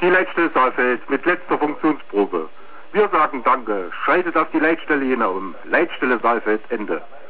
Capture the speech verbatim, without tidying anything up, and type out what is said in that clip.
Die Leitstelle Saalfeld mit letzter Funktionsprobe. Wir sagen Danke. Schaltet auf die Leitstelle Jena um. Leitstelle Saalfeld, Ende.